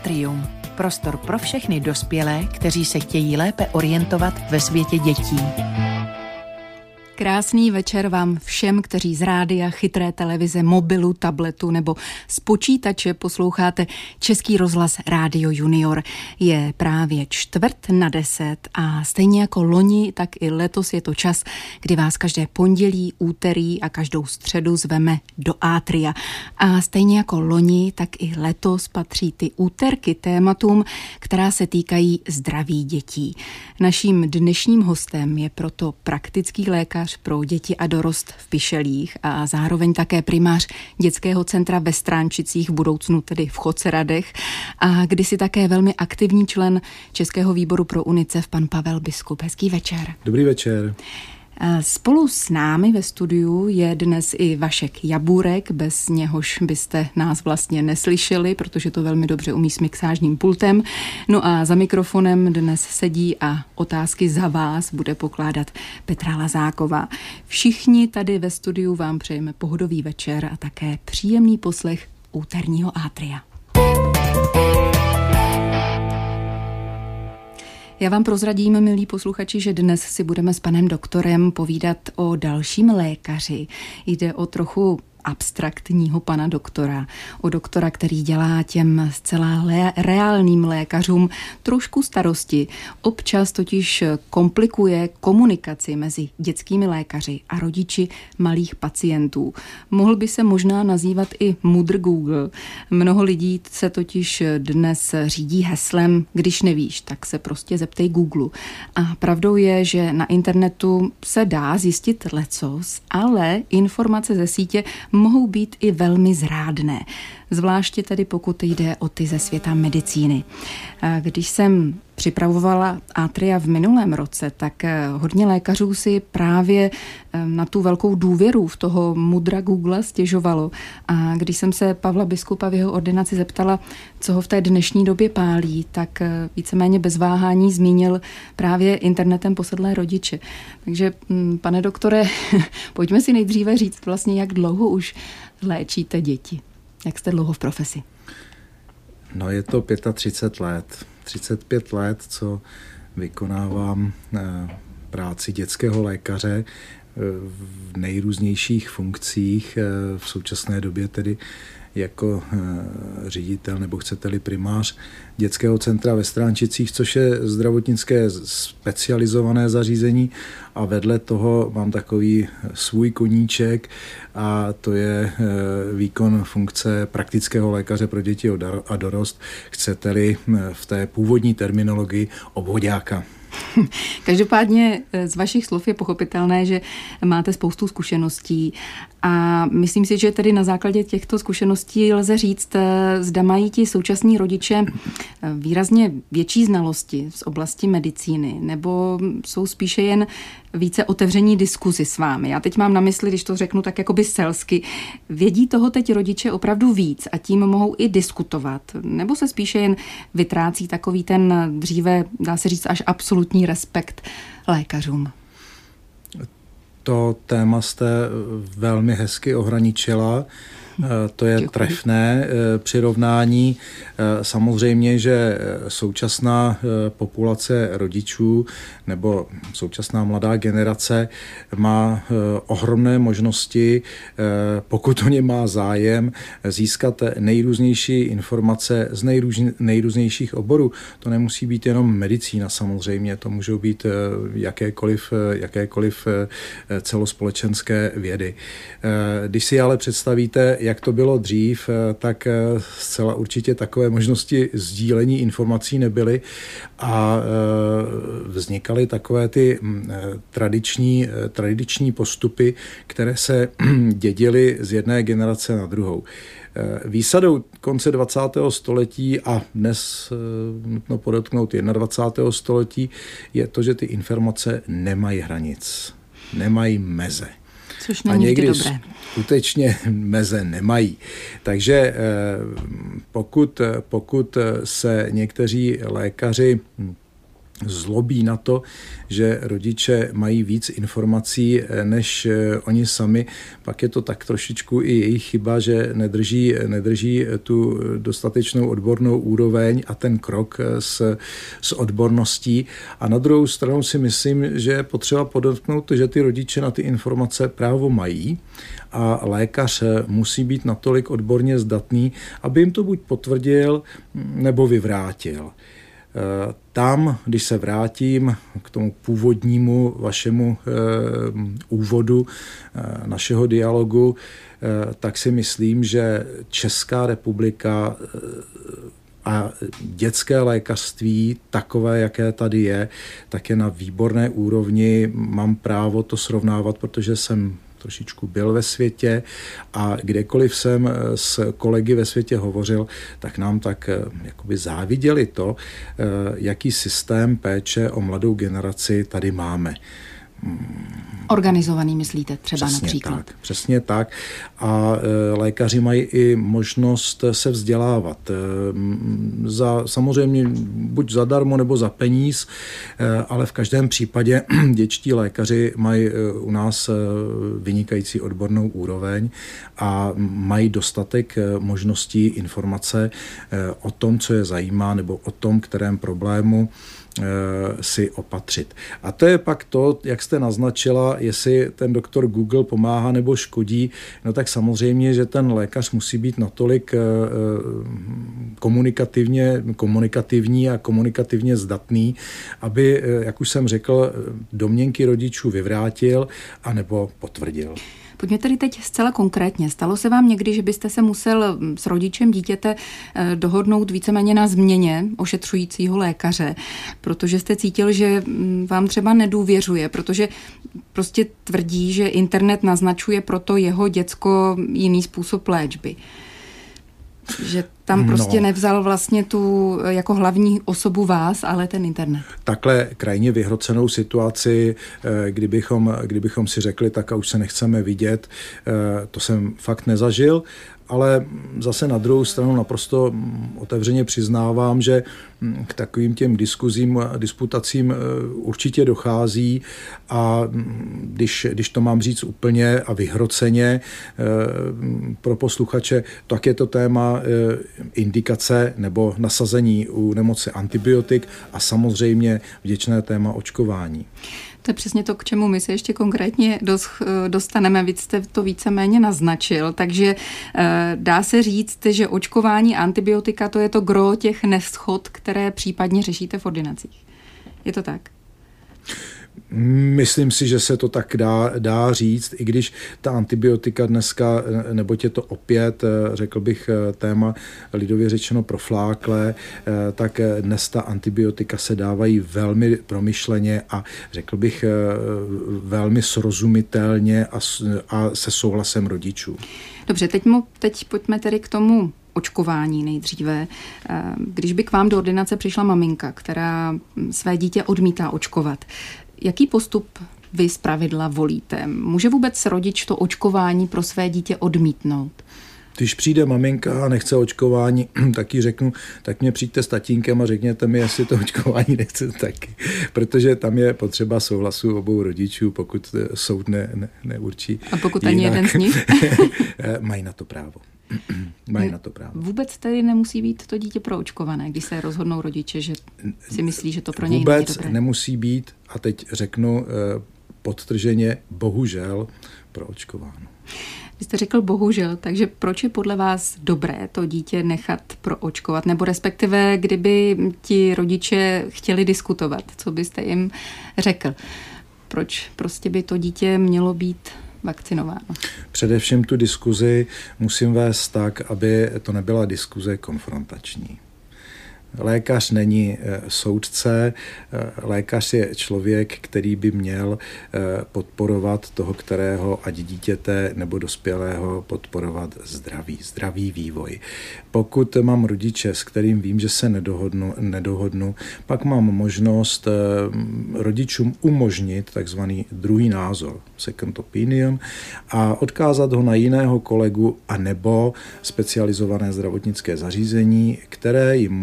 Atrium. Prostor pro všechny dospělé, kteří se chtějí lépe orientovat ve světě dětí. Krásný večer vám všem, kteří z rádia, chytré televize, mobilu, tabletu nebo z počítače posloucháte Český rozhlas Rádio Junior. Je právě 9:45 a stejně jako loni, tak i letos je to čas, kdy vás každé pondělí, úterý a každou středu zveme do Atria. A stejně jako loni, tak i letos patří ty úterky tématům, která se týkají zdraví dětí. Naším dnešním hostem je proto praktický lékař pro děti a dorost v Pišelích a zároveň také primář dětského centra ve Stránčicích, v budoucnu tedy v Chodceradech, a kdysi také velmi aktivní člen Českého výboru pro UNICEF, pan Pavel Biskup. Hezký večer. Dobrý večer. Spolu s námi ve studiu je dnes i Vašek Jaburek, bez něhož byste nás vlastně neslyšeli, protože to velmi dobře umí s mixážním pultem. No a za mikrofonem dnes sedí a otázky za vás bude pokládat Petra Lazáková. Všichni tady ve studiu vám přejeme pohodový večer a také příjemný poslech úterního Atria. Já vám prozradím, milí posluchači, že dnes si budeme s panem doktorem povídat o dalším lékaři. Jde o trochu abstraktního pana doktora, o doktora, který dělá těm zcela reálným lékařům trošku starosti. Občas totiž komplikuje komunikaci mezi dětskými lékaři a rodiči malých pacientů. Mohl by se možná nazývat i mudr Google. Mnoho lidí se totiž dnes řídí heslem, když nevíš, tak se prostě zeptej Google. A pravdou je, že na internetu se dá zjistit lecos, ale informace ze sítě mohou být i velmi zrádné. Zvláště tedy pokud jde o ty ze světa medicíny. Když jsem připravovala Atria v minulém roce, tak hodně lékařů si právě na tu velkou důvěru v toho mudra Google stěžovalo. A když jsem se Pavla Biskupa v jeho ordinaci zeptala, co ho v té dnešní době pálí, tak víceméně bez váhání zmínil právě internetem posedlé rodiče. Takže, pane doktore, pojďme si nejdříve říct vlastně, jak dlouho už léčíte děti. Jak jste dlouho v profesi? No, je to 35 let. 35 let, co vykonávám práci dětského lékaře v nejrůznějších funkcích. V současné době tedy jako ředitel, nebo chcete-li primář dětského centra ve Stránčicích, což je zdravotnické specializované zařízení, a vedle toho mám takový svůj koníček a to je výkon funkce praktického lékaře pro děti a dorost, chcete-li v té původní terminologii obvoďáka. Každopádně z vašich slov je pochopitelné, že máte spoustu zkušeností a myslím si, že tedy na základě těchto zkušeností lze říct, zda mají ti současní rodiče výrazně větší znalosti z oblasti medicíny, nebo jsou spíše jen více otevření diskuzi s vámi. Já teď mám na mysli, když to řeknu tak jakoby selsky, vědí toho teď rodiče opravdu víc a tím mohou i diskutovat, nebo se spíše jen vytrácí takový ten dříve, dá se říct, až absolutní respekt lékařům? To téma jste velmi hezky ohraničila. To je trefné přirovnání. Samozřejmě, že současná populace rodičů nebo současná mladá generace má ohromné možnosti, pokud o ně má zájem, získat nejrůznější informace z nejrůznějších oborů. To nemusí být jenom medicína samozřejmě, to můžou být jakékoliv celospolečenské vědy. Když si ale představíte, jak to bylo dřív, tak zcela určitě takové možnosti sdílení informací nebyly a vznikaly takové ty tradiční postupy, které se dědily z jedné generace na druhou. Výsadou konce 20. století a dnes nutno podotknout 21. století je to, že ty informace nemají hranic, nemají meze. Což není vždy dobré. Skutečně meze nemají. Takže pokud se někteří lékaři zlobí na to, že rodiče mají víc informací než oni sami, pak je to tak trošičku i jejich chyba, že nedrží tu dostatečnou odbornou úroveň a ten krok s odborností. A na druhou stranu si myslím, že je potřeba podotknout, že ty rodiče na ty informace právo mají a lékař musí být natolik odborně zdatný, aby jim to buď potvrdil nebo vyvrátil. Tam, když se vrátím k tomu původnímu vašemu úvodu našeho dialogu, tak si myslím, že Česká republika a dětské lékařství, takové, jaké tady je, tak je na výborné úrovni. Mám právo to srovnávat, protože jsem trošičku byl ve světě a kdekoliv jsem s kolegy ve světě hovořil, tak nám tak jakoby záviděli to, jaký systém péče o mladou generaci tady máme. Organizovaný, myslíte, třeba přesně například? Tak, přesně tak. A lékaři mají i možnost se vzdělávat. Samozřejmě buď zadarmo nebo za peníz, ale v každém případě dětští lékaři mají u nás vynikající odbornou úroveň a mají dostatek možností informace o tom, co je zajímá, nebo o tom, kterém problému si opatřit. A to je pak to, jak jste naznačila, jestli ten doktor Google pomáhá nebo škodí, no tak samozřejmě, že ten lékař musí být natolik komunikativní a komunikativně zdatný, aby, jak už jsem řekl, domněnky rodičů vyvrátil anebo potvrdil. Pojďme tedy teď zcela konkrétně. Stalo se vám někdy, že byste se musel s rodičem dítěte dohodnout víceméně na změně ošetřujícího lékaře, protože jste cítil, že vám třeba nedůvěřuje, protože prostě tvrdí, že internet naznačuje pro to jeho děcko jiný způsob léčby. Že tam prostě nevzal vlastně tu jako hlavní osobu vás, ale ten internet. Takhle krajně vyhrocenou situaci, kdybychom si řekli, tak a už se nechceme vidět, to jsem fakt nezažil, ale zase na druhou stranu naprosto otevřeně přiznávám, že k takovým těm diskuzím a disputacím určitě dochází a když to mám říct úplně a vyhroceně pro posluchače, tak je to téma indikace nebo nasazení u nemoci antibiotik a samozřejmě vděčné téma očkování. To je přesně to, k čemu my se ještě konkrétně dostaneme. Vy jste to víceméně naznačil, takže dá se říct, že očkování a antibiotika to je to gro těch neschod, které případně řešíte v ordinacích. Je to tak? Myslím si, že se to tak dá říct, i když ta antibiotika dneska, neboť je to opět, řekl bych, téma lidově řečeno profláklé, tak dnes ta antibiotika se dávají velmi promyšleně a řekl bych velmi srozumitelně a se souhlasem rodičů. Dobře, teď pojďme tedy k tomu očkování nejdříve. Když by k vám do ordinace přišla maminka, která své dítě odmítá očkovat, jaký postup vy zpravidla volíte? Může vůbec rodič to očkování pro své dítě odmítnout? Když přijde maminka a nechce očkování, tak jí řeknu, tak mě přijďte s tatínkem a řekněte mi, jestli to očkování nechce taky. Protože tam je potřeba souhlasu obou rodičů, pokud soud neurčí. A pokud ani jeden z nich? Mají na to právo. Mají na to právo. Vůbec tedy nemusí být to dítě proočkované, když se rozhodnou rodiče, že si myslí, že to pro něj není dobré. Vůbec nemusí být, a teď řeknu podtrženě, bohužel proočkováno. Vy jste řekl bohužel, takže proč je podle vás dobré to dítě nechat proočkovat? Nebo respektive, kdyby ti rodiče chtěli diskutovat, co byste jim řekl? Proč prostě by to dítě mělo být vakcinováno? Především tu diskuzi musím vést tak, aby to nebyla diskuze konfrontační. Lékař není soudce, lékař je člověk, který by měl podporovat toho, kterého ať dítěte nebo dospělého podporovat zdravý vývoj. Pokud mám rodiče, s kterým vím, že se nedohodnu, pak mám možnost rodičům umožnit takzvaný druhý názor, second opinion, a odkázat ho na jiného kolegu a nebo specializované zdravotnické zařízení, které jim může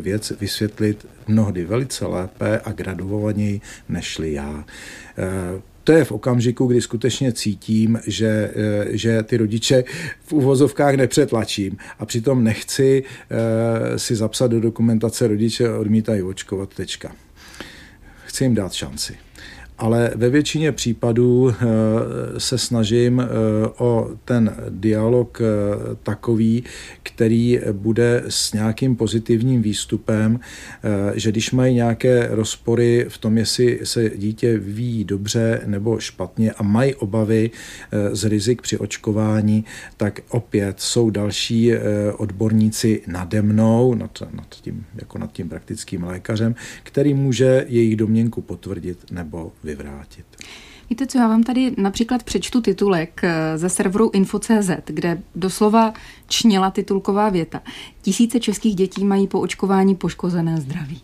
věc vysvětlit mnohdy velice lépe a gradovaněji nežli já. To je v okamžiku, kdy skutečně cítím, že ty rodiče v uvozovkách nepřetlačím a přitom nechci si zapsat do dokumentace rodiče odmítají očkovat, tečka. Chci jim dát šanci. Ale ve většině případů se snažím o ten dialog takový, který bude s nějakým pozitivním výstupem, že když mají nějaké rozpory v tom, jestli se dítě vyvíjí dobře nebo špatně a mají obavy z rizik při očkování, tak opět jsou další odborníci nade mnou, nad tím praktickým lékařem, který může jejich domněnku potvrdit nebo vyvrátit. Víte co, já vám tady například přečtu titulek ze serveru info.cz, kde doslova čněla titulková věta. 1000 českých dětí mají po očkování poškozené zdraví.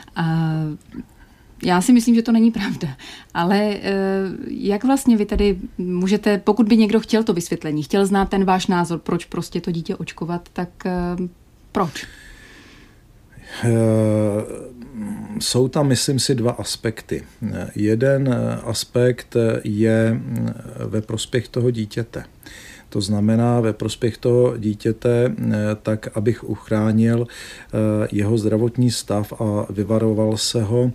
Já si myslím, že to není pravda, ale jak vlastně vy tady můžete, pokud by někdo chtěl to vysvětlení, chtěl znát ten váš názor, proč prostě to dítě očkovat, tak proč? Jsou tam, myslím si, dva aspekty. Jeden aspekt je ve prospěch toho dítěte. To znamená ve prospěch toho dítěte, tak abych uchránil jeho zdravotní stav a vyvaroval se ho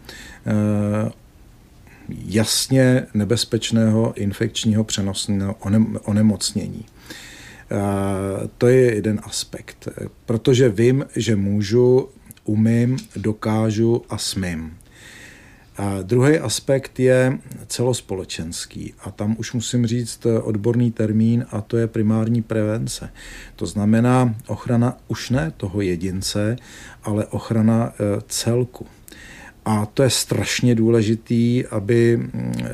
jasně nebezpečného infekčního přenosného onemocnění. To je jeden aspekt, protože vím, že můžu, umím, dokážu a smím. A druhý aspekt je celospolečenský a tam už musím říct odborný termín a to je primární prevence. To znamená ochrana už ne toho jedince, ale ochrana celku. A to je strašně důležitý, aby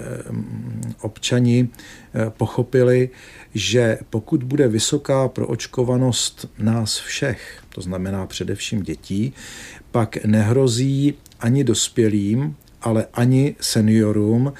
občani pochopili, že pokud bude vysoká proočkovanost nás všech, to znamená především dětí, pak nehrozí ani dospělým, ale ani seniorům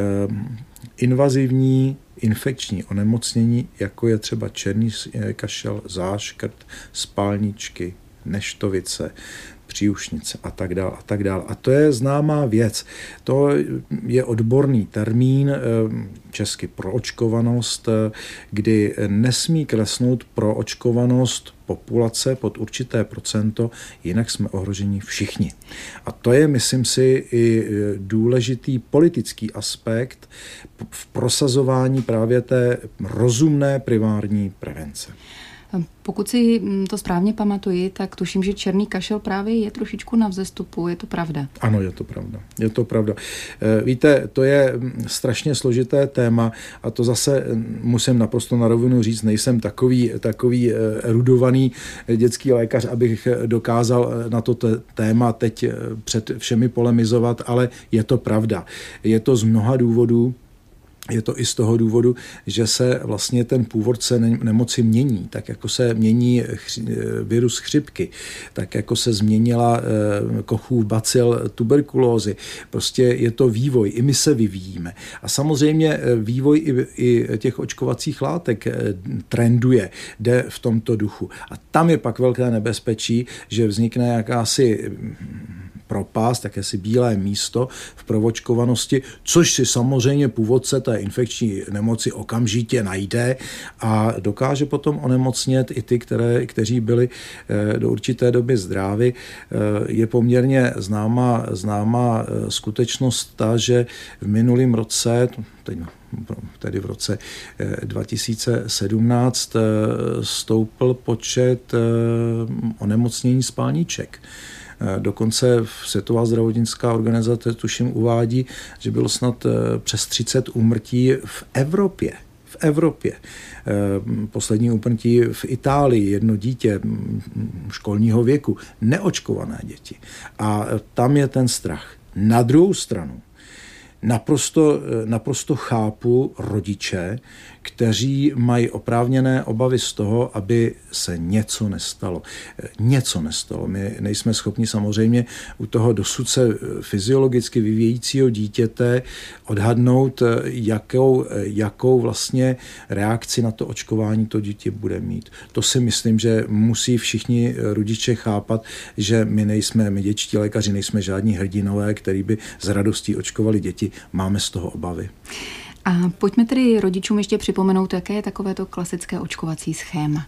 invazivní infekční onemocnění, jako je třeba černý kašel, záškrt, spálničky, neštovice, příušnice a tak dále a tak dále. A to je známá věc. To je odborný termín, česky proočkovanost, kdy nesmí klesnout proočkovanost populace pod určité procento, jinak jsme ohroženi všichni. A to je, myslím si, i důležitý politický aspekt v prosazování právě té rozumné primární prevence. Pokud si to správně pamatuji, tak tuším, že černý kašel právě je trošičku na vzestupu. Je to pravda? Ano, je to pravda. Je to pravda. Víte, to je strašně složité téma a to zase musím naprosto na rovinu říct, nejsem takový erudovaný dětský lékař, abych dokázal na to téma teď před všemi polemizovat, ale je to pravda. Je to z mnoha důvodů. Je to i z toho důvodu, že se vlastně ten původce nemoci mění, tak jako se mění virus chřipky, tak jako se změnila Kochův bacil tuberkulózy. Prostě je to vývoj, i my se vyvíjíme. A samozřejmě vývoj i těch očkovacích látek trenduje, jde v tomto duchu. A tam je pak velké nebezpečí, že vznikne jakási propast, jakési bílé místo v proočkovanosti, což si samozřejmě původce té infekční nemoci okamžitě najde a dokáže potom onemocnět i ty, kteří byli do určité doby zdraví. Je poměrně známá skutečnost ta, že v minulém roce, tedy v roce 2017, stoupl počet onemocnění spálniček. Dokonce Světová zdravotnická organizace tuším uvádí, že bylo snad přes 30 úmrtí v Evropě. Poslední úmrtí v Itálii, jedno dítě školního věku, neočkované děti. A tam je ten strach. Na druhou stranu naprosto chápu rodiče, kteří mají oprávněné obavy z toho, aby se něco nestalo. My nejsme schopni samozřejmě u toho dosud se fyziologicky vyvíjejícího dítěte odhadnout, jakou vlastně reakci na to očkování to dítě bude mít. To si myslím, že musí všichni rodiče chápat, že my dětští lékaři nejsme žádní hrdinové, který by s radostí očkovali děti. Máme z toho obavy. A pojďme tedy rodičům ještě připomenout, jaké je takovéto klasické očkovací schéma.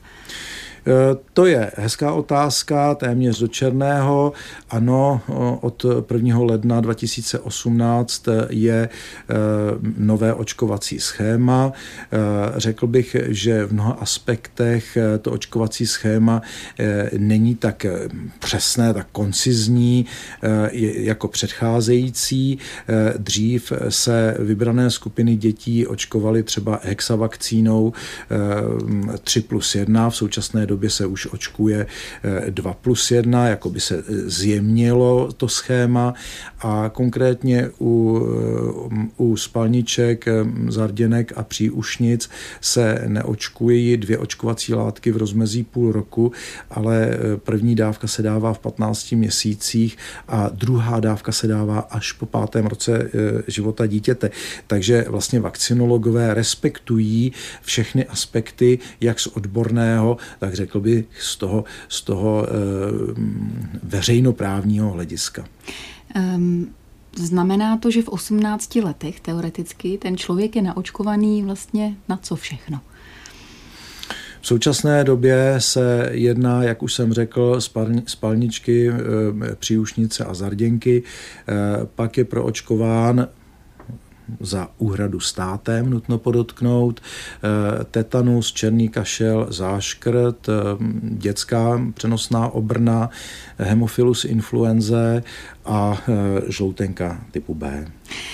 To je hezká otázka, téměř do černého. Ano, od 1. ledna 2018 je nové očkovací schéma. Řekl bych, že v mnoha aspektech to očkovací schéma není tak přesné, tak koncizní jako předcházející. Dřív se vybrané skupiny dětí očkovaly třeba hexavakcínou 3+1, v současné době se už očkuje 2+1, jako by se zjemnilo to schéma a konkrétně u spalniček, zarděnek a příušnic se neočkují 2 očkovací látky v rozmezí půl roku, ale první dávka se dává v 15 měsících a druhá dávka se dává až po 5. roce života dítěte. Takže vlastně vakcinologové respektují všechny aspekty, jak z odborného, tak řekl bych z toho veřejnoprávního hlediska. Znamená to, že v 18 letech teoreticky ten člověk je naočkovaný vlastně na co všechno? V současné době se jedná, jak už jsem řekl, spalničky, příušnice a zarděnky. Pak je proočkován za úhradu státem, nutno podotknout, tetanus, černý kašel, záškrt, dětská přenosná obrna, hemofilus influenzae a žloutenka typu B.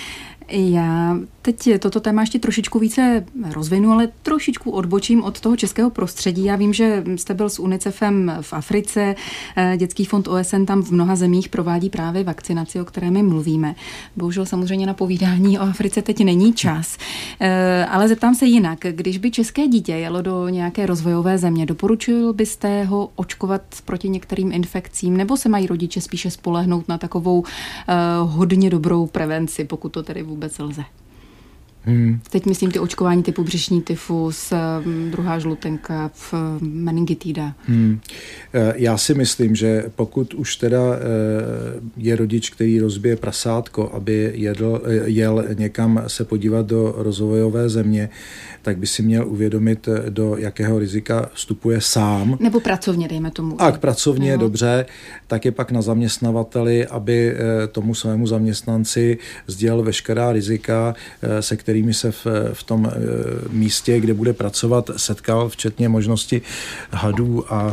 Já teď toto téma ještě trošičku více rozvinu, ale trošičku odbočím od toho českého prostředí. Já vím, že jste byl s UNICEFem v Africe, Dětský fond OSN tam v mnoha zemích provádí právě vakcinaci, o které my mluvíme. Bohužel samozřejmě na povídání o Africe teď není čas, ale zeptám se jinak. Když by české dítě jelo do nějaké rozvojové země, doporučil byste ho očkovat proti některým infekcím, nebo se mají rodiče spíše spolehnout na takovou hodně dobrou prevenci, pokud to tedy vůbec lze? Teď myslím ty očkování typu břišní tyfus, druhá žlutenka, meningitida. Já si myslím, že pokud už teda je rodič, který rozbije prasátko, aby jel někam se podívat do rozvojové země, tak by si měl uvědomit, do jakého rizika vstupuje sám. Nebo pracovně, dejme tomu. Pracovně, dobře, tak je pak na zaměstnavateli, aby tomu svému zaměstnanci sdělil veškerá rizika, se kterými se v tom místě, kde bude pracovat, setkal, včetně možnosti hadů a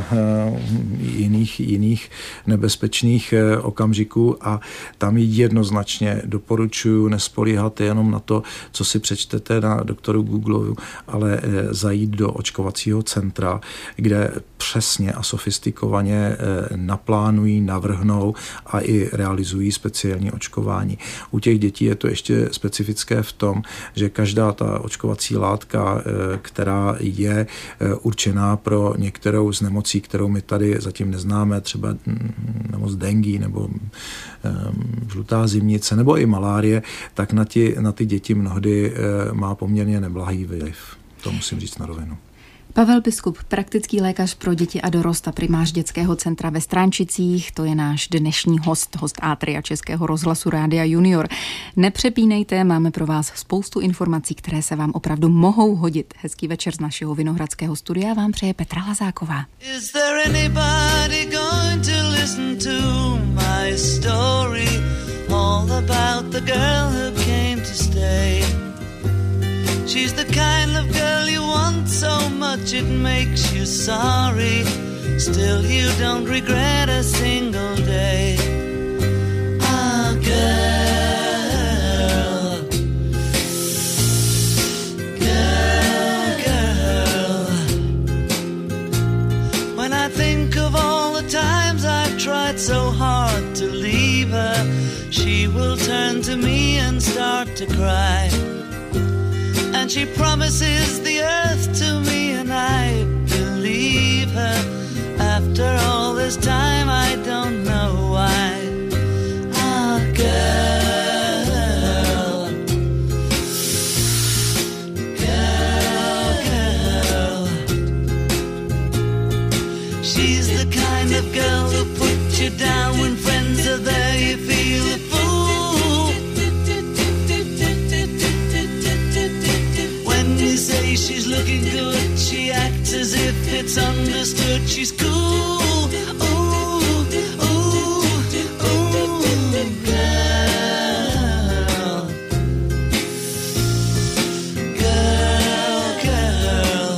jiných nebezpečných okamžiků a tam jednoznačně doporučuji nespolíhat jenom na to, co si přečtete na doktoru Google, ale zajít do očkovacího centra, kde přesně a sofistikovaně naplánují, navrhnou a i realizují speciální očkování. U těch dětí je to ještě specifické v tom, že každá ta očkovací látka, která je určená pro některou z nemocí, kterou my tady zatím neznáme, třeba nemoc dengue nebo žlutá zimnice nebo i malárie, tak na ty děti mnohdy má poměrně neblahý vliv. To musím říct na rovinu. Pavel Biskup, praktický lékař pro děti a dorost a primář dětského centra ve Stránčicích, to je náš dnešní host Atria Českého rozhlasu Rádia Junior. Nepřepínejte, máme pro vás spoustu informací, které se vám opravdu mohou hodit. Hezký večer z našeho vinohradského studia vám přeje Petra Lazáková. Is there anybody going to listen to my story all about the girl who came to stay? She's the kind of girl you want so much it makes you sorry. Still you don't regret a single day. Ah, girl, girl, girl. When I think of all the times I've tried it's so hard to leave her, she will turn to me and start to cry. And she promises the earth to me, and I believe her. After all this time, I don't know why. Ah, girl, girl, girl. She's the kind of girl who puts you down when friends are there. You feel a fool when you say she's looking good. She acts as if it's understood. She's cool. Ooh, ooh, ooh, girl, girl, girl.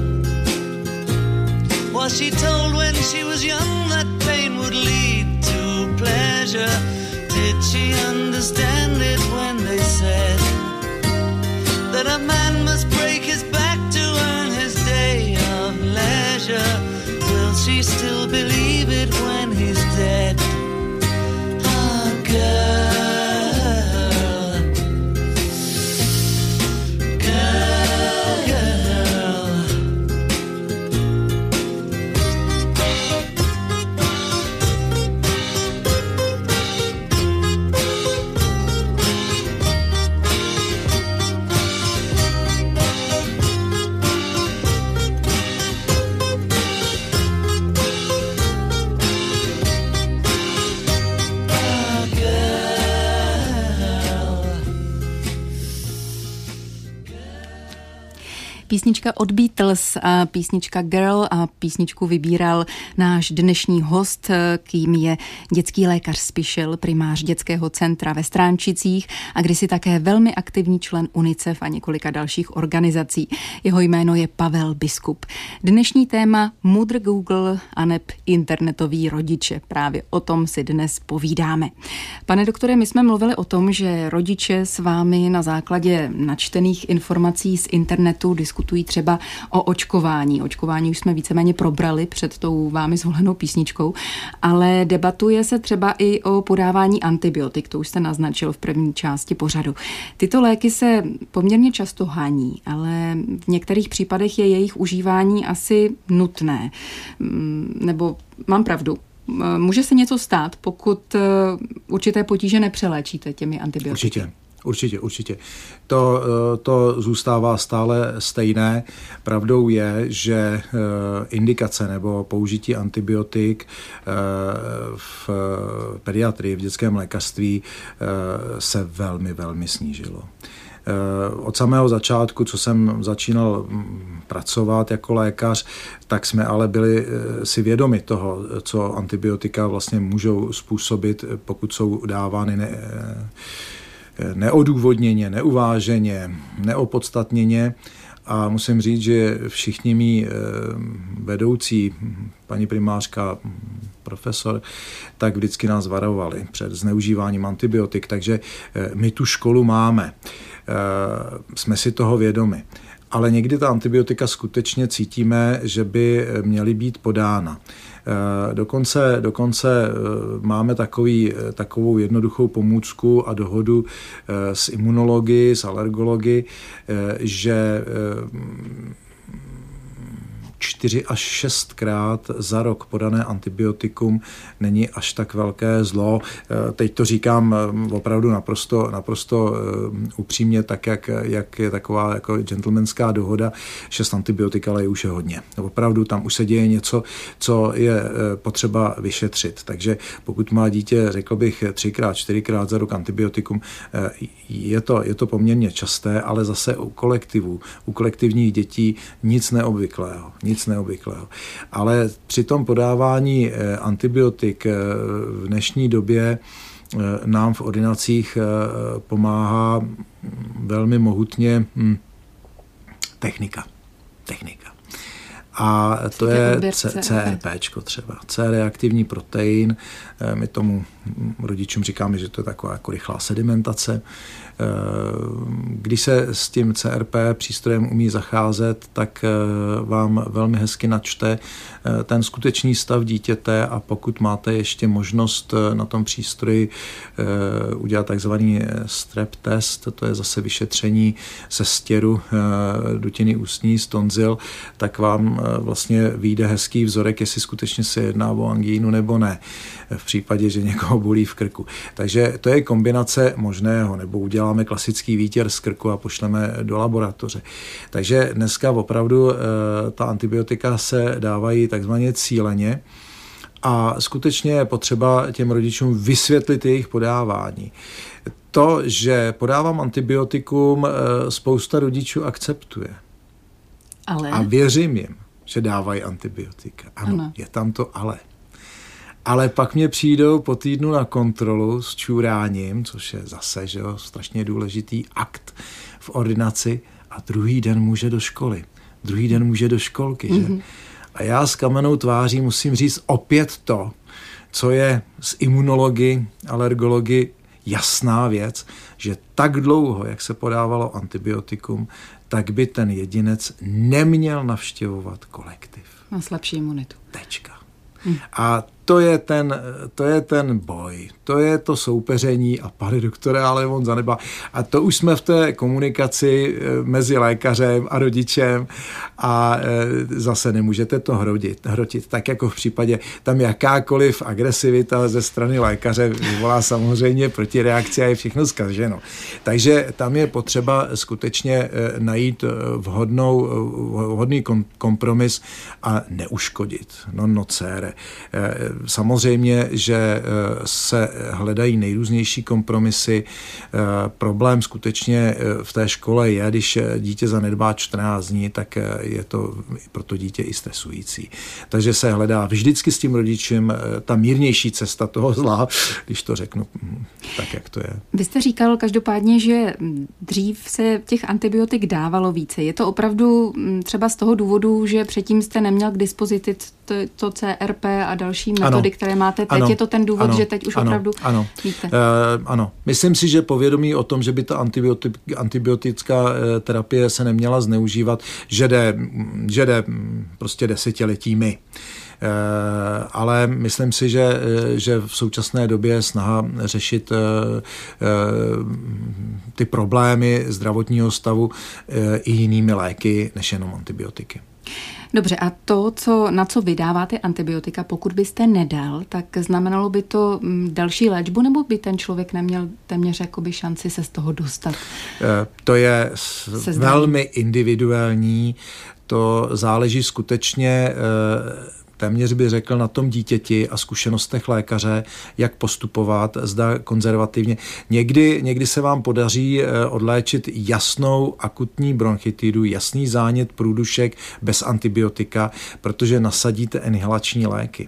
Was she told when she was young that pain would lead to pleasure? Did she understand it when they said that a man must break his back to earn his day of leisure? Will she still believe it when he's dead? Ah, girl, girl, girl. Písnička od Beatles a písnička Girl, a písničku vybíral náš dnešní host, kým je dětský lékař Spišil, primář dětského centra ve Stránčicích a kdysi také velmi aktivní člen UNICEF a několika dalších organizací. Jeho jméno je Pavel Biskup. Dnešní téma Mudr Google aneb internetoví rodiče. Právě o tom si dnes povídáme. Pane doktore, my jsme mluvili o tom, že rodiče s vámi na základě načtených informací z internetu diskutují třeba o očkování. Očkování už jsme víceméně probrali před tou vámi zvolenou písničkou, ale debatuje se třeba i o podávání antibiotik, to už jste naznačil v první části pořadu. Tyto léky se poměrně často hání, ale v některých případech je jejich užívání asi nutné. Nebo mám pravdu? Může se něco stát, pokud určité potíže nepřeléčíte těmi antibiotiky? Určitě. To zůstává stále stejné. Pravdou je, že indikace nebo použití antibiotik v pediatrii, v dětském lékařství se velmi, velmi snížilo. Od samého začátku, co jsem začínal pracovat jako lékař, tak jsme ale byli si vědomi toho, co antibiotika vlastně můžou způsobit, pokud jsou dávány neodůvodněně, neuváženě, neopodstatněně. A musím říct, že všichni mí vedoucí, paní primářka, profesor, tak vždycky nás varovali před zneužíváním antibiotik. Takže my tu školu máme. Jsme si toho vědomi. Ale někdy ta antibiotika skutečně cítíme, že by měly být podána. Dokonce máme takovou jednoduchou pomůcku a dohodu s imunology, s alergology, že 4 až 6krát za rok podané antibiotikum není až tak velké zlo. Teď to říkám opravdu naprosto upřímně, tak jak je taková jako gentlemanská dohoda. 6 antibiotik, ale už je hodně. Opravdu tam už se děje něco, co je potřeba vyšetřit. Takže pokud má dítě, řekl bych, 3krát, 4krát za rok antibiotikum, je to poměrně časté, ale zase u kolektivních dětí nic neobvyklého. Ale při tom podávání antibiotik v dnešní době nám v ordinacích pomáhá velmi mohutně technika. A to je CRPčko třeba. C-reaktivní protein. My tomu rodičům říkáme, že to je taková jako rychlá sedimentace. Když se s tím CRP přístrojem umí zacházet, tak vám velmi hezky načte ten skutečný stav dítěte a pokud máte ještě možnost na tom přístroji udělat takzvaný strep test, to je zase vyšetření ze stěru dutiny ústní z tonzil, tak vám vlastně vyjde hezký vzorek, jestli skutečně se jedná o angínu nebo ne, v případě, že někoho bolí v krku. Takže to je kombinace možného, nebo uděláme klasický výtěr z krku a pošleme do laboratoře. Takže dneska opravdu ta antibiotika se dávají takzvaně cíleně a skutečně je potřeba těm rodičům vysvětlit jejich podávání. To, že podávám antibiotikum, spousta rodičů akceptuje. Ale? A věřím jim, že dávají antibiotika. Ano, je tam to ale. Ale pak mě přijdou po týdnu na kontrolu s čůráním, což je zase strašně důležitý akt v ordinaci a druhý den může do školy. Druhý den může do školky. Že? A já s kamennou tváří musím říct opět to, co je z imunology, alergology jasná věc, že tak dlouho, jak se podávalo antibiotikum, tak by ten jedinec neměl navštěvovat kolektiv. Má slabší imunitu. Tečka. A to je ten boj, to je to soupeření a pane doktore, ale on zanedbá. A to už jsme v té komunikaci mezi lékařem a rodičem a zase nemůžete to hrotit. Tak jako v případě, tam jakákoliv agresivita ze strany lékaře vyvolá samozřejmě protireakci a je všechno zkaženo. Takže tam je potřeba skutečně najít vhodný kompromis a neuškodit. No nocere. Samozřejmě, že se hledají nejrůznější kompromisy. Problém skutečně v té škole je, když dítě zanedbá 14 dní, tak je to pro to dítě i stresující. Takže se hledá vždycky s tím rodičem ta mírnější cesta toho zla, když to řeknu tak, jak to je. Vy jste říkal každopádně, že dřív se těch antibiotik dávalo více. Je to opravdu třeba z toho důvodu, že předtím jste neměl k dispozici to CRP a další metody, které máte teď? Ano, je to ten důvod, že teď už opravdu víte? Ano. Myslím si, že povědomí o tom, že by ta antibiotická terapie se neměla zneužívat, že jde prostě desetiletími. Ale myslím si, že v současné době je snaha řešit ty problémy zdravotního stavu i jinými léky, než jenom antibiotiky. Dobře, a to, na co vydáváte antibiotika, pokud byste nedal, tak znamenalo by to další léčbu, nebo by ten člověk neměl téměř jakoby šanci se z toho dostat? To je velmi individuální, to záleží skutečně téměř by řekl na tom dítěti a zkušenostech lékaře, jak postupovat, zda konzervativně. Někdy se vám podaří odléčit jasnou akutní bronchitidu, jasný zánět průdušek bez antibiotika, protože nasadíte inhalační léky.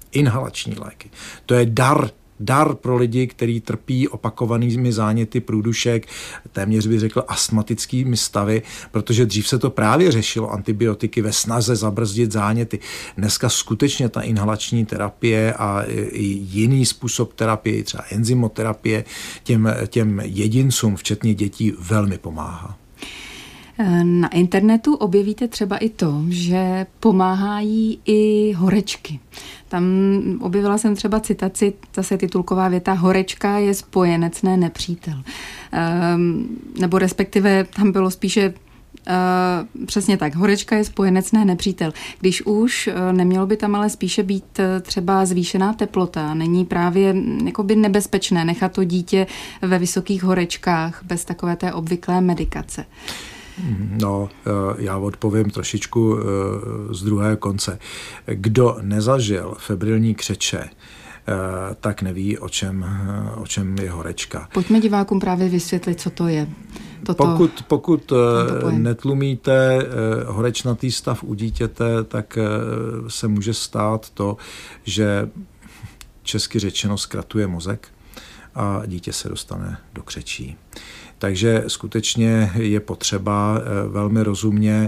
To je dar pro lidi, kteří trpí opakovanými záněty průdušek, téměř bych řekl astmatickými stavy, protože dřív se to právě řešilo antibiotiky ve snaze zabrzdit záněty. Dneska skutečně ta inhalační terapie a i jiný způsob terapie, třeba enzymoterapie, těm jedincům, včetně dětí, velmi pomáhá. Na internetu objevíte třeba i to, že pomáhají i horečky. Tam objevila jsem třeba citaci, zase titulková věta, horečka je spojenec, ne nepřítel. Nebo respektive tam bylo spíše přesně tak, horečka je spojenec, ne nepřítel. Když už, nemělo by tam ale spíše být třeba zvýšená teplota. Není právě jakoby nebezpečné nechat to dítě ve vysokých horečkách bez takové té obvyklé medikace? No, já odpovím trošičku z druhého konce. Kdo nezažil febrilní křeče, tak neví, o čem je horečka. Pojďme divákům právě vysvětlit, co to je. Pokud netlumíte horečnatý stav u dítěte, tak se může stát to, že česky řečeno zkratuje mozek a dítě se dostane do křečí. Takže skutečně je potřeba velmi rozumně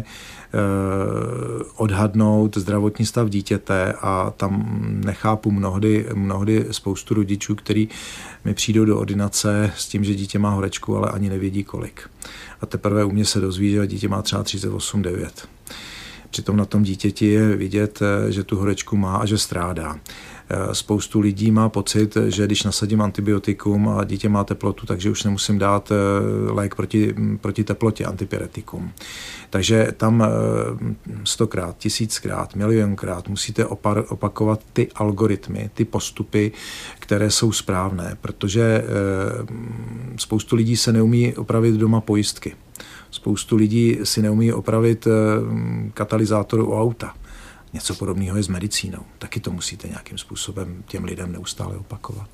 odhadnout zdravotní stav dítěte a tam nechápu mnohdy spoustu rodičů, kteří mi přijdou do ordinace s tím, že dítě má horečku, ale ani nevědí kolik. A teprve u mě se dozví, že dítě má třeba 38,9. Přitom na tom dítěti je vidět, že tu horečku má a že strádá. Spoustu lidí má pocit, že když nasadím antibiotikum a dítě má teplotu, takže už nemusím dát lék proti teplotě, antipyretikum. Takže tam 100krát, 1000krát, milionkrát musíte opakovat ty algoritmy, ty postupy, které jsou správné, protože spoustu lidí se neumí opravit doma pojistky. Spoustu lidí si neumí opravit katalyzátor u auta. Něco podobného je s medicínou. Taky to musíte nějakým způsobem těm lidem neustále opakovat.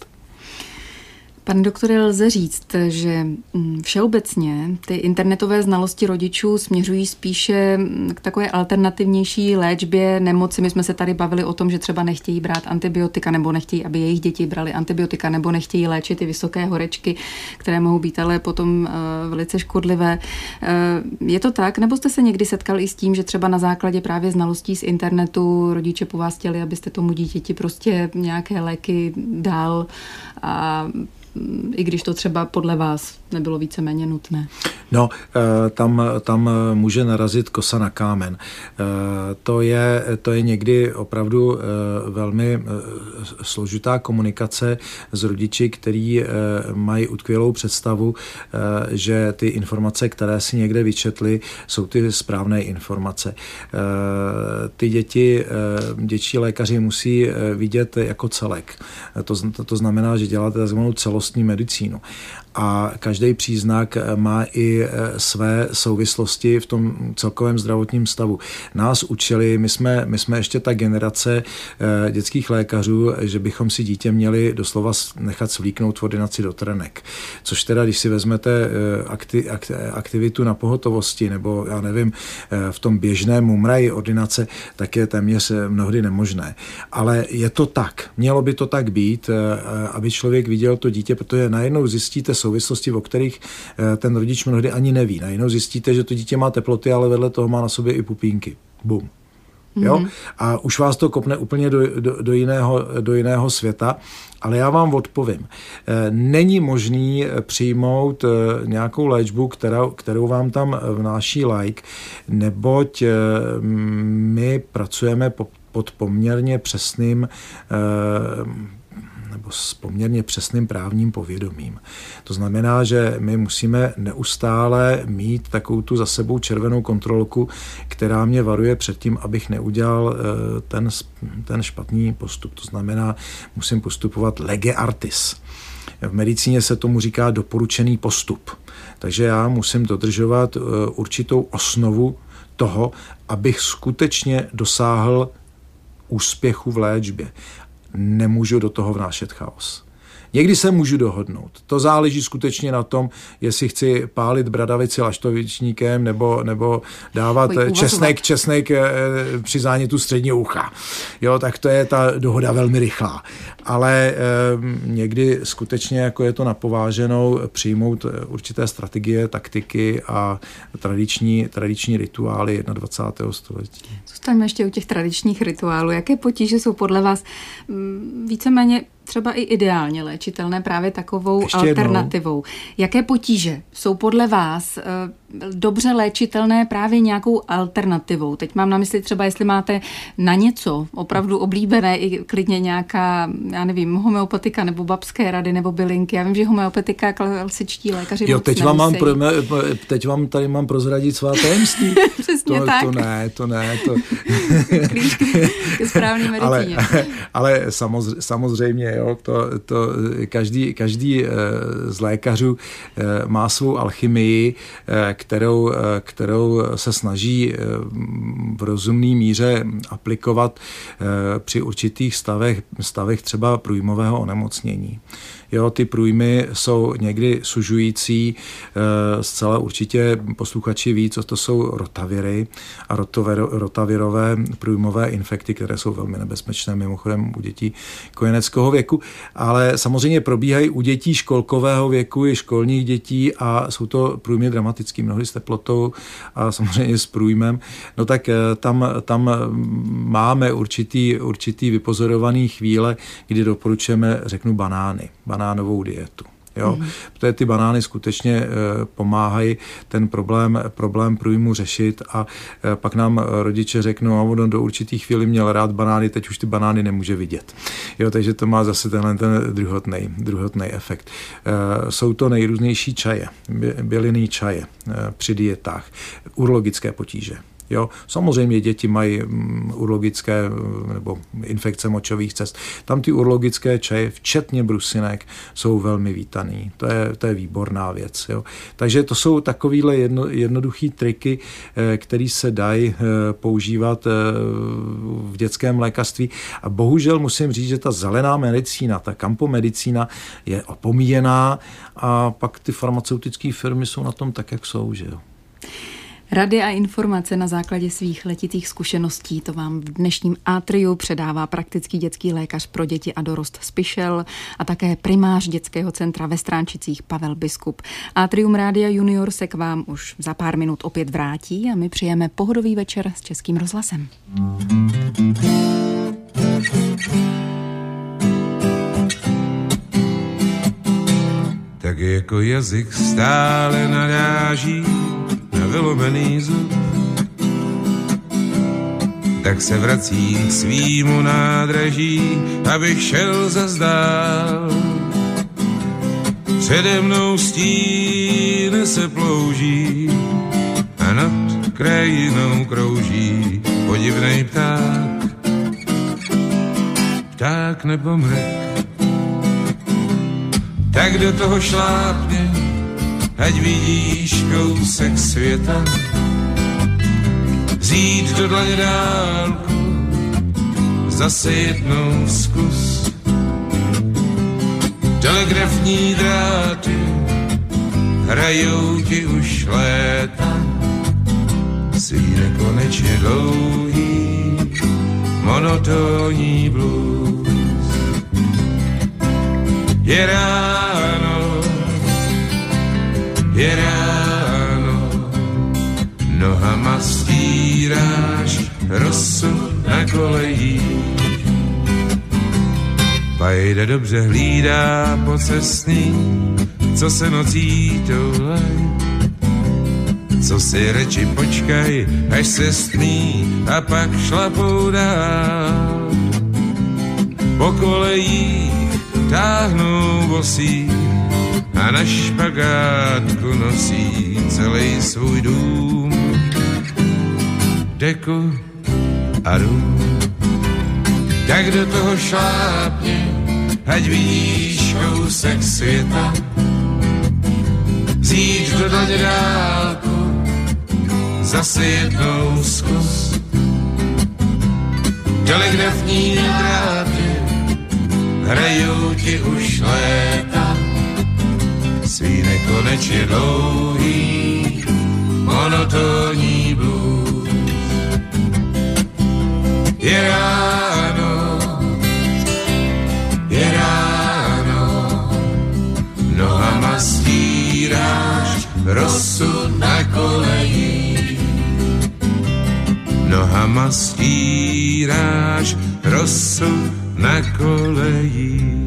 Pane doktore, lze říct, že všeobecně ty internetové znalosti rodičů směřují spíše k takové alternativnější léčbě nemoci. My jsme se tady bavili o tom, že třeba nechtějí brát antibiotika, nebo nechtějí, aby jejich děti brali antibiotika, nebo nechtějí léčit ty vysoké horečky, které mohou být ale potom velice škodlivé. Je to tak, nebo jste se někdy setkal i s tím, že třeba na základě právě znalostí z internetu rodiče po vás chtěli, abyste tomu dítěti prostě nějaké léky dal, a i když to třeba podle vás nebylo víceméně nutné? No, tam může narazit kosa na kámen. To je někdy opravdu velmi složitá komunikace s rodiči, kteří mají utkvělou představu, že ty informace, které si někde vyčetli, jsou ty správné informace. Ty dětští lékaři musí vidět jako celek. To znamená, že děláte takzvanou celostní medicínu. A každý příznak má i své souvislosti v tom celkovém zdravotním stavu. Nás učili, my jsme ještě ta generace dětských lékařů, že bychom si dítě měli doslova nechat svlíknout v ordinaci do trenek. Což teda, když si vezmete aktivitu na pohotovosti, nebo já nevím, v tom běžném mumraji ordinace, tak je téměř mnohdy nemožné. Ale je to tak. Mělo by to tak být, aby člověk viděl to dítě, protože najednou zjistíte souvislosti, o kterých ten rodič mnohdy ani neví. Najednou zjistíte, že to dítě má teploty, ale vedle toho má na sobě i pupínky. Bum. Jo? A už vás to kopne úplně do jiného světa, ale já vám odpovím. Není možný přijmout nějakou léčbu, kterou vám tam vnáší laik, neboť my pracujeme pod poměrně přesným nebo s poměrně přesným právním povědomím. To znamená, že my musíme neustále mít takovou tu za sebou červenou kontrolku, která mě varuje před tím, abych neudělal ten špatný postup. To znamená, musím postupovat lege artis. V medicíně se tomu říká doporučený postup. Takže já musím dodržovat určitou osnovu toho, abych skutečně dosáhl úspěchu v léčbě. Nemůžu do toho vnášet chaos. Někdy se můžu dohodnout. To záleží skutečně na tom, jestli chci pálit bradavici laštovičníkem nebo dávat česnek při zánětu středního ucha. Jo, tak to je ta dohoda velmi rychlá. Ale někdy skutečně jako je to napováženou přijmout určité strategie, taktiky a tradiční rituály 21. století. Zůstaňme ještě u těch tradičních rituálů. Jaké potíže jsou podle vás víceméně třeba i ideálně léčitelné právě takovou ještě alternativou? Jednou. Jaké potíže jsou podle vás dobře léčitelné právě nějakou alternativou? Teď mám na mysli třeba, jestli máte na něco opravdu oblíbené, i klidně nějaká, já nevím, homeopatika nebo babské rady nebo bylinky. Já vím, že homeopatika klasičtí lékaři jo, teď vám tady mám prozradit svá tajemství. Přesně tak. To ne. Klíčky ke správné medicíně. Ale samozřejmě, jo, každý z lékařů má svou alchymii, kterou se snaží v rozumné míře aplikovat při určitých stavech třeba průjmového onemocnění. Jo, ty průjmy jsou někdy sužující, zcela určitě posluchači ví, co to jsou rotaviry a rotavirové průjmové infekty, které jsou velmi nebezpečné mimochodem u dětí kojeneckého věku. věku, ale samozřejmě probíhají u dětí školkového věku i školních dětí a jsou to průjmy dramatický, mnohdy s teplotou a samozřejmě s průjmem. No tak tam máme určitý vypozorovaný chvíle, kdy doporučujeme, řeknu, banánovou dietu. Jo? Protože ty banány skutečně pomáhají ten problém průjmu řešit a pak nám rodiče řeknou, a on do určitých chvíli měl rád banány, teď už ty banány nemůže vidět. Jo, takže to má zase ten druhotný efekt. Jsou to nejrůznější čaje, bylinný čaje při dietách, urologické potíže. Jo, samozřejmě děti mají urologické nebo infekce močových cest. Tam ty urologické čaje, včetně brusinek, jsou velmi vítaný. To je výborná věc. Jo. Takže to jsou takovýhle jednoduchý triky, které se dají používat v dětském lékařství. A bohužel musím říct, že ta zelená medicína, ta kampomedicína je opomíjená a pak ty farmaceutické firmy jsou na tom tak, jak jsou. Že jo. Rady a informace na základě svých letitých zkušeností, to vám v dnešním Atriu předává praktický dětský lékař pro děti a dorost Spišel a také primář dětského centra ve Stránčicích Pavel Biskup. Atrium Rádia Junior se k vám už za pár minut opět vrátí a my přijeme pohodový večer s Českým rozhlasem. Tak jako jazyk stále naráží na vylomený zub, tak se vracím k svýmu nádraží, abych šel zas dál. Přede mnou stín se plouží a nad krajinou krouží podivnej pták. Pták nebo mrek, tak do toho šlápně, ať vidíš kousek světa. Vzít do dlaně dálku, zase jednou zkus. Telegrafní dráty hrajou ti už léta. Svý nekonečně dlouhý, monotónní blues. Je ráno, nohama stíráš rosu na kolejích. Pajda dobře hlídá pocestný, co se nocí toulej. Co si reči počkaj, až se stmí a pak šlapou dál. Po kolejích táhnou bosí a na špagátku nosí celý svůj dům. Deku a rum. Tak do toho šlápně, ať vidíš kousek světa. Vzít do dlaně dálku, zase jednou zkus. Telegrafní dráty hrajou ti už léta. Svý nekonečně dlouhý, monotónní blues. Je ráno, nohama stíráš rosu na kolejích. Nohama stíráš rosu na kolejích.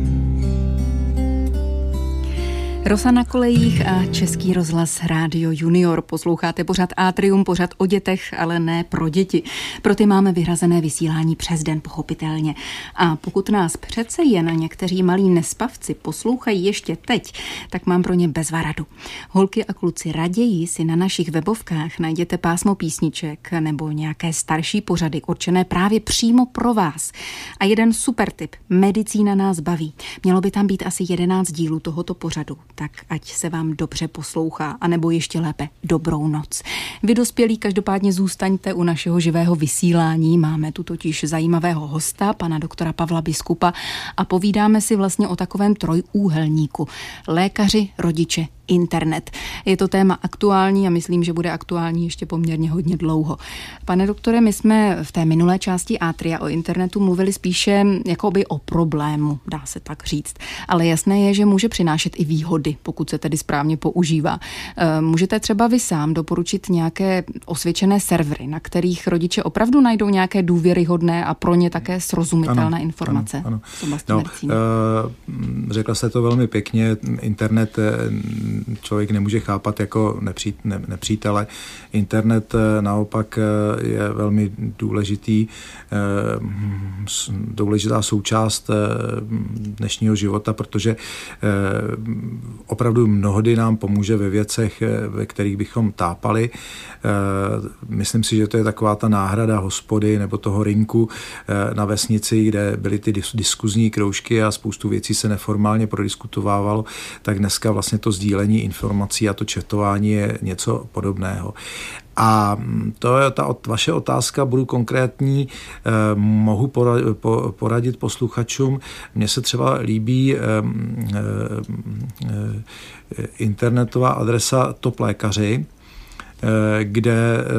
Rosa na kolejích a Český rozhlas Rádio Junior. Posloucháte pořad Atrium, pořad o dětech, ale ne pro děti. Pro ty máme vyhrazené vysílání přes den, pochopitelně. A pokud nás přece jen někteří malí nespavci poslouchají ještě teď, tak mám pro ně bezvaradu. Holky a kluci, raději si na našich webovkách najděte pásmo písniček nebo nějaké starší pořady určené právě přímo pro vás. A jeden super tip. Medicína nás baví. Mělo by tam být asi 11 dílů tohoto pořadu. Tak ať se vám dobře poslouchá, anebo ještě lépe dobrou noc. Vy dospělí každopádně zůstaňte u našeho živého vysílání. Máme tu totiž zajímavého hosta, pana doktora Pavla Biskupa, a povídáme si vlastně o takovém trojúhelníku. Lékaři, rodiče, internet. Je to téma aktuální a myslím, že bude aktuální ještě poměrně hodně dlouho. Pane doktore, my jsme v té minulé části Atria o internetu mluvili spíše jakoby o problému, dá se tak říct. Ale jasné je, že může přinášet i výhody, pokud se tedy správně používá. Můžete třeba vy sám doporučit nějaké osvědčené servery, na kterých rodiče opravdu najdou nějaké důvěryhodné a pro ně také srozumitelné informace? Ano. Řekla jste to velmi pěkně. Internet člověk nemůže chápat jako nepřítele. Internet naopak je velmi důležitá součást dnešního života, protože opravdu mnohdy nám pomůže ve věcech, ve kterých bychom tápali. Myslím si, že to je taková ta náhrada hospody nebo toho rinku na vesnici, kde byly ty diskuzní kroužky a spoustu věcí se neformálně prodiskutovávalo, tak dneska vlastně to sdílení informací a to chatování je něco podobného. A to je ta vaše otázka, budu konkrétní, mohu poradit posluchačům. Mně se třeba líbí internetová adresa Top lékaři, kde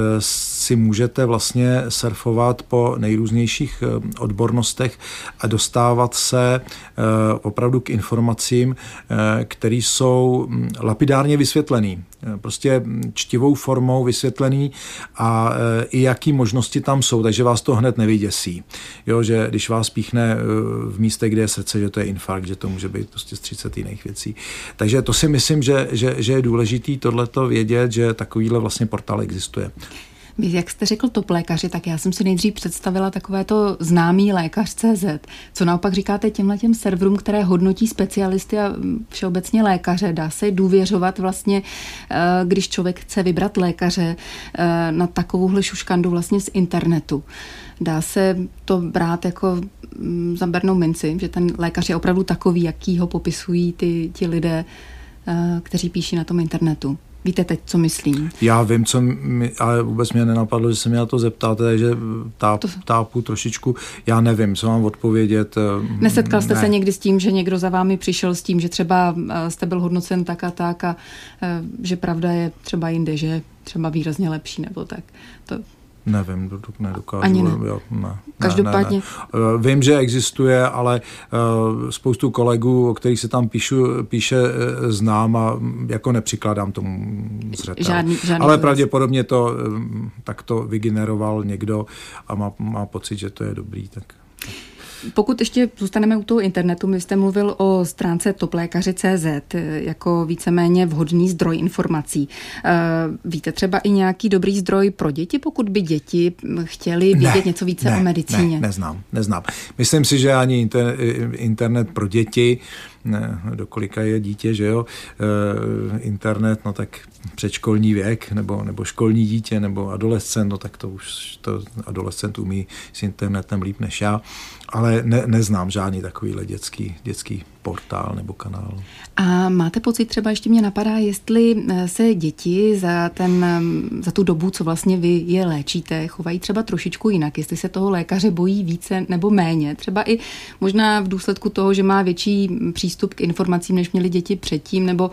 si můžete vlastně surfovat po nejrůznějších odbornostech a dostávat se opravdu k informacím, které jsou lapidárně vysvětlený. Prostě čtivou formou vysvětlený a i jaký možnosti tam jsou, takže vás to hned nevyděsí. Jo, že když vás píchne v místě, kde je srdce, že to je infarkt, že to může být prostě z 30 jiných věcí. Takže to si myslím, že je důležitý tohleto vědět, že takovýhle vlastně portál existuje. Jak jste řekl Top lékaři, tak já jsem si nejdřív představila takovéto známý lékař.cz. Co naopak říkáte těmhletěm serverům, které hodnotí specialisty a všeobecně lékaře? Dá se důvěřovat vlastně, když člověk chce vybrat lékaře na takovouhle šuškandu vlastně z internetu? Dá se to brát jako za bernou minci, že ten lékař je opravdu takový, jaký ho popisují ti lidé, kteří píší na tom internetu? Víte teď, co myslím? Já vím, ale vůbec mě nenapadlo, že se mě na to zeptáte, takže tápu trošičku. Já nevím, co mám odpovědět. Nesetkal jste se někdy s tím, že někdo za vámi přišel s tím, že třeba jste byl hodnocen tak a že pravda je třeba jinde, že je třeba výrazně lepší nebo tak? To... Nevím, nedokážu. Ani ne. Ne. Každopádně. Ne. Vím, že existuje, ale spoustu kolegů, o kterých se tam píše, znám a jako nepřikládám tomu zřetel. Žádný ale pravděpodobně to takto vygeneroval někdo a má pocit, že to je dobrý. Tak. Pokud ještě zůstaneme u toho internetu, my jste mluvil o stránce toplékaři.cz jako víceméně vhodný zdroj informací. Víte třeba i nějaký dobrý zdroj pro děti, pokud by děti chtěli vědět něco více o medicíně? Neznám. Myslím si, že ani internet pro děti, dokolika je dítě, že jo, internet, no tak předškolní věk, nebo školní dítě, nebo adolescent, no tak to adolescent umí s internetem líp než já, ale neznám žádný takovýhle dětský portál nebo kanál. A máte pocit, třeba ještě mě napadá, jestli se děti za tu dobu, co vlastně vy je léčíte, chovají třeba trošičku jinak, jestli se toho lékaře bojí více nebo méně, třeba i možná v důsledku toho, že má větší přístup k informacím, než měli děti předtím, nebo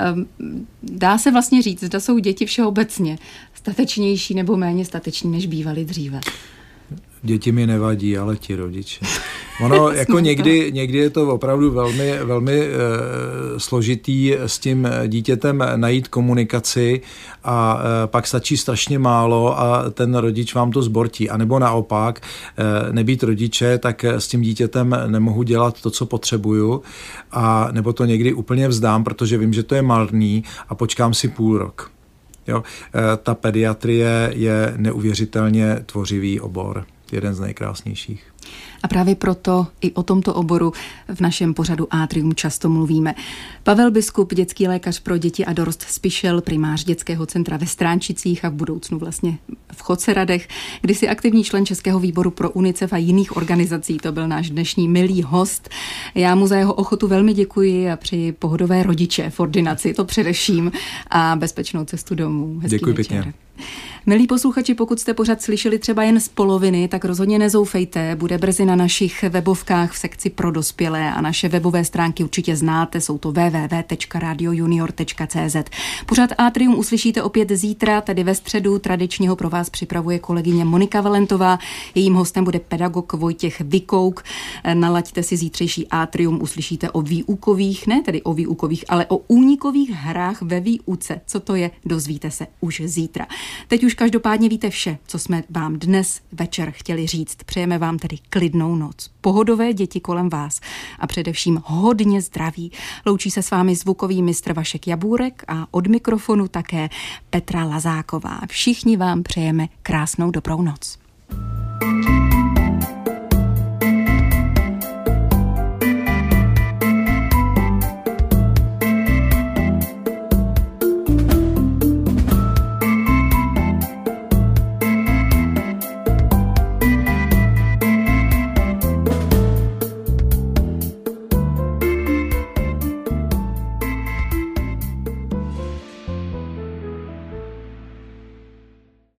dá se vlastně říct, zda jsou děti všeobecně statečnější nebo méně stateční, než bývaly dříve. Děti mi nevadí, ale ti rodiče. Ono jako někdy je to opravdu velmi, velmi složitý s tím dítětem najít komunikaci a pak stačí strašně málo a ten rodič vám to zbortí. A nebo naopak, nebýt rodiče, tak s tím dítětem nemohu dělat to, co potřebuju, a nebo to někdy úplně vzdám, protože vím, že to je marný a počkám si půl rok. Jo? Ta pediatrie je neuvěřitelně tvořivý obor. Jeden z nejkrásnějších. A právě proto i o tomto oboru v našem pořadu Atrium často mluvíme. Pavel Biskup, dětský lékař pro děti a dorost Spišel, primář dětského centra ve Stránčicích a v budoucnu vlastně v Chodceradech, kdysi aktivní člen Českého výboru pro UNICEF a jiných organizací. To byl náš dnešní milý host. Já mu za jeho ochotu velmi děkuji a přeji pohodové rodiče v ordinaci, to především, a bezpečnou cestu domů. Hezký děkuji večer. Pěkně. Milí posluchači, pokud jste pořád slyšeli třeba jen z poloviny, tak rozhodně nezoufejte. Bude brzy na našich webovkách v sekci pro dospělé a naše webové stránky určitě znáte, jsou to www.radiojunior.cz. Pořád Atrium uslyšíte opět zítra, tedy ve středu. Tradičně ho pro vás připravuje kolegyně Monika Valentová. Jejím hostem bude pedagog Vojtěch Vykouk. Nalaďte si zítřejší Atrium, uslyšíte o výukových, ne tedy o výukových, ale o únikových hrách ve výuce. Co to je, dozvíte se už zítra. Teď už každopádně víte vše, co jsme vám dnes večer chtěli říct. Přejeme vám tedy klidnou noc, pohodové děti kolem vás a především hodně zdraví. Loučí se s vámi zvukový mistr Vašek Jabůrek a od mikrofonu také Petra Lazáková. Všichni vám přejeme krásnou dobrou noc.